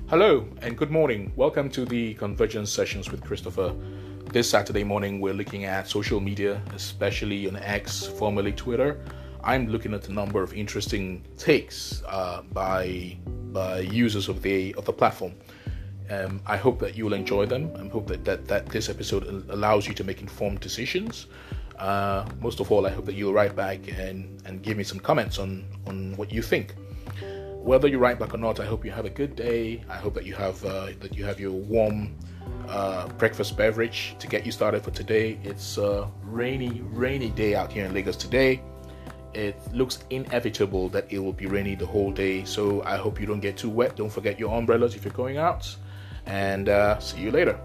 Hello and good morning. Welcome to the Convergence Sessions with Christopher. This Saturday morning, we're looking at social media, especially on X, formerly Twitter. I'm looking at a number of interesting takes by users of the platform. I hope that you will enjoy them. I hope that this episode allows you to make informed decisions. Most of all, I hope that you'll write back and give me some comments on what you think. Whether you write back or not, I hope you have a good day. I hope that you have your warm breakfast beverage to get you started for today. It's a rainy day out here in Lagos today. It looks inevitable that it will be rainy the whole day, so I hope you don't get too wet. Don't forget your umbrellas if you're going out, and see you later.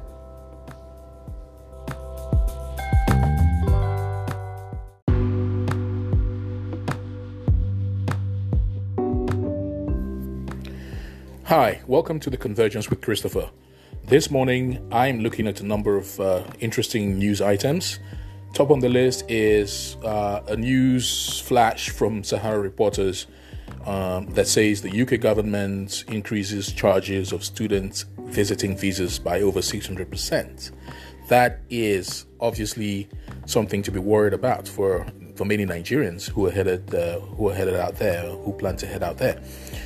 Hi, welcome to the Convergence with Christopher. This morning, I'm looking at a number of interesting news items. Top on the list is a news flash from Sahara Reporters that says the UK government increases charges of students visiting visas by over 600%. That is obviously something to be worried about for many Nigerians who are headed out there, who plan to head out there.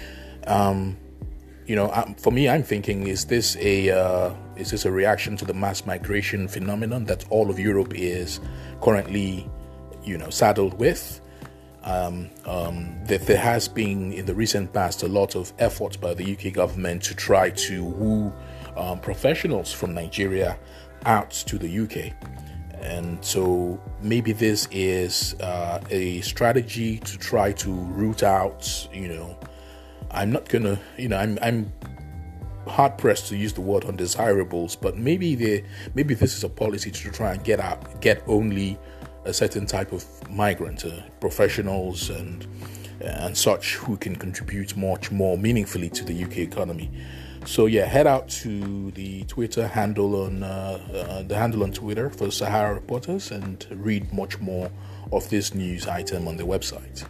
For me, I'm thinking, is this a reaction to the mass migration phenomenon that all of Europe is currently, saddled with? That there has been in the recent past a lot of efforts by the UK government to try to woo professionals from Nigeria out to the UK. And so maybe this is a strategy to try to root out, I'm not gonna, I'm hard pressed to use the word undesirables, but maybe this is a policy to try and get only a certain type of migrant, professionals and such who can contribute much more meaningfully to the UK economy. So yeah, head out to the Twitter handle on Twitter for Sahara Reporters and read much more of this news item on the website.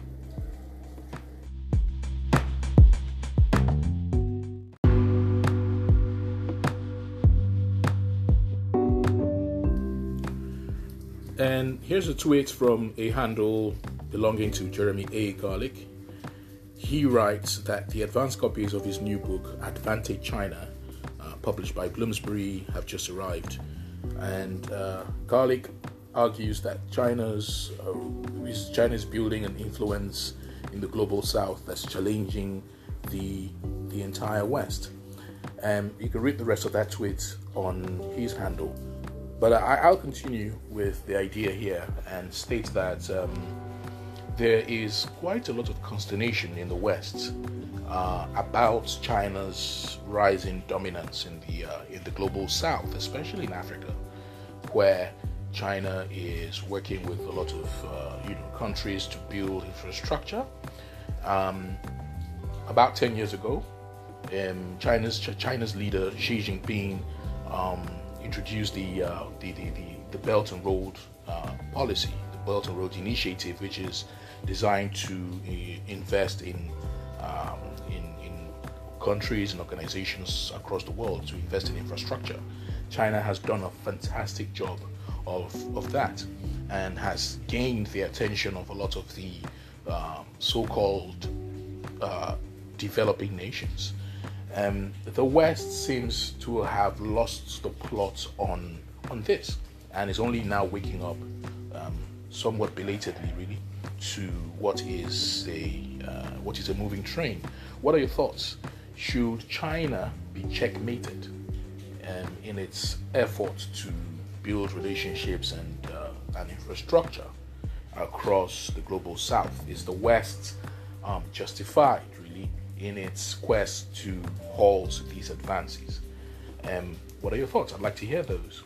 And here's a tweet from a handle belonging to Jeremy A. Garlic. He writes that the advanced copies of his new book, Advantage China, published by Bloomsbury, have just arrived. And Garlic argues that China's building an influence in the global south that's challenging the entire West. You can read the rest of that tweet on his handle. But I'll continue with the idea here and state that there is quite a lot of consternation in the West about China's rising dominance in the global South, especially in Africa, where China is working with a lot of countries to build infrastructure. About 10 years ago, China's leader Xi Jinping introduced the Belt and Road policy, the Belt and Road Initiative, which is designed to invest in countries and organizations across the world to invest in infrastructure. China has done a fantastic job of that and has gained the attention of a lot of the so-called developing nations. The West seems to have lost the plot on this and is only now waking up, somewhat belatedly, really, to what is a moving train. What are your thoughts? Should China be checkmated in its effort to build relationships and infrastructure across the global South? Is the West justified, really, in its quest to halt these advances? What are your thoughts? I'd like to hear those.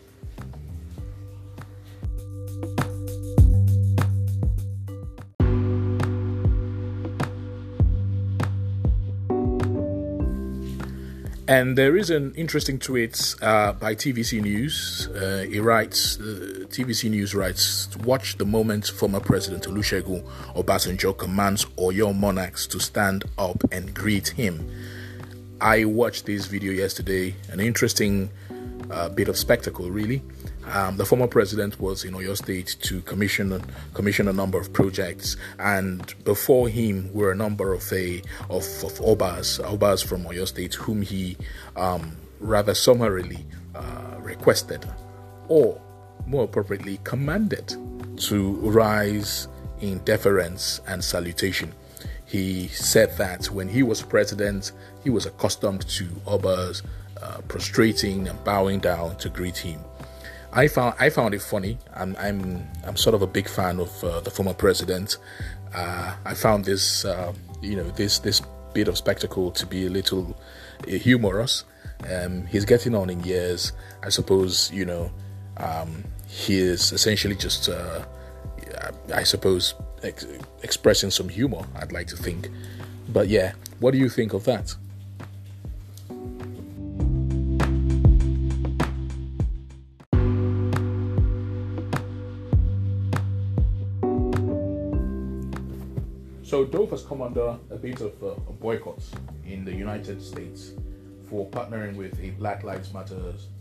And there is an interesting tweet by TVC News. TVC News writes, "Watch the moment former President Olusegun Obasanjo commands Oyo monarchs to stand up and greet him." I watched this video yesterday, an interesting bit of spectacle, really. The former president was in Oyo State to commission a number of projects, and before him were a number of Obas from Oyo State, whom he rather summarily requested, or more appropriately commanded, to rise in deference and salutation. He said that when he was president, he was accustomed to Obas prostrating and bowing down to greet him. I found it funny. I'm sort of a big fan of the former president. I found this this bit of spectacle to be a little humorous. He's getting on in years. I suppose he is essentially just expressing some humor, I'd like to think. But yeah, what do you think of that? So Dove has come under a bit of a boycott in the United States for partnering with a Black Lives Matter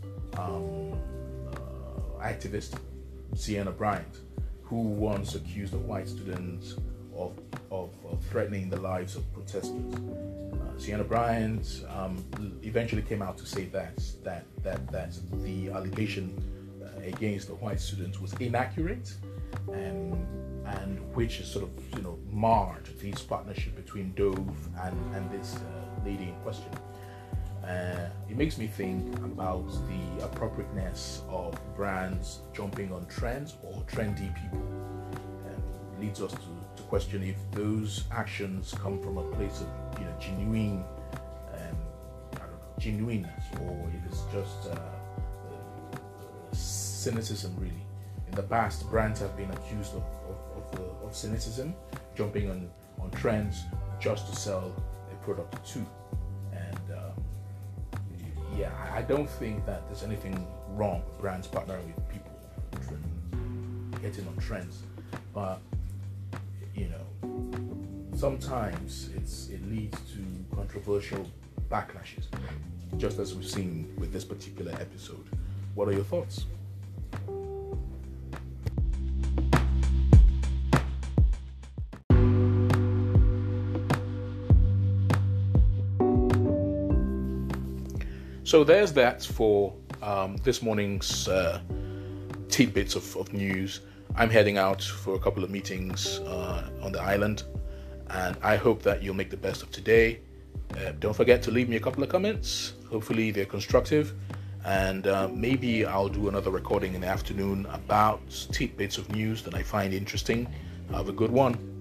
activist, Sienna Bryant, who once accused of white students of threatening the lives of protesters. Sienna Bryant eventually came out to say that the allegation against the white students was inaccurate, and which is sort of marred this partnership between Dove and this lady in question. It makes me think about the appropriateness of brands jumping on trends or trendy people. Leads us to question if those actions come from a place of genuineness, or if it's just cynicism, really. In the past, brands have been accused of cynicism, jumping on trends just to sell a product too. And I don't think that there's anything wrong with brands partnering with people, getting on trends. But sometimes it leads to controversial backlashes, just as we've seen with this particular episode. What are your thoughts? So there's that for this morning's tidbits of news. I'm heading out for a couple of meetings on the island, and I hope that you'll make the best of today. Don't forget to leave me a couple of comments. Hopefully they're constructive, and maybe I'll do another recording in the afternoon about tidbits of news that I find interesting. Have a good one.